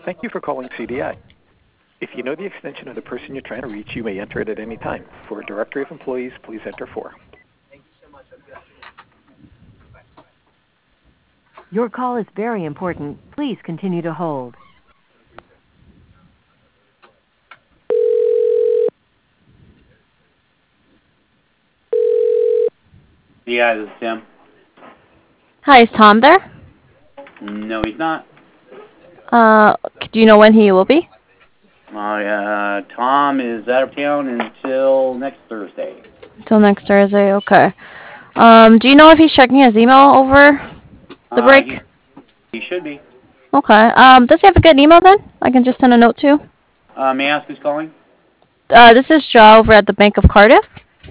Thank you for calling CDI. If you know the extension of the person you're trying to reach, you may enter it at any time. For a directory of employees, please enter 4. Your call is very important. Please continue to hold. Yeah, this is Tim. Hi, is Tom there? No, he's not. Do you know when he will be? Tom is out of town until next Thursday. Until next Thursday, okay. Do you know if he's checking his email over the break? He should be. Okay. Does he have a good email then? I can just send a note to. May I ask who's calling? This is Joe over at the Bank of Cardiff.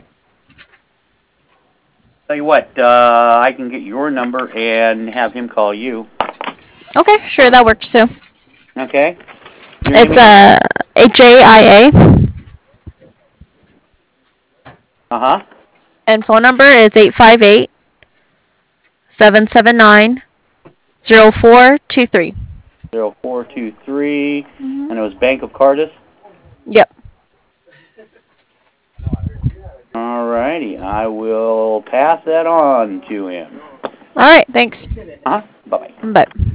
Tell you what, I can get your number and have him call you. Okay, sure, that works too. Okay. It's HAIA. Uh-huh. And phone number is 858-779-0423. 0423, and it was Bank of Cardiff? Yep. Alrighty, I will pass that on to him. All right, thanks. Uh-huh. Bye-bye. Bye.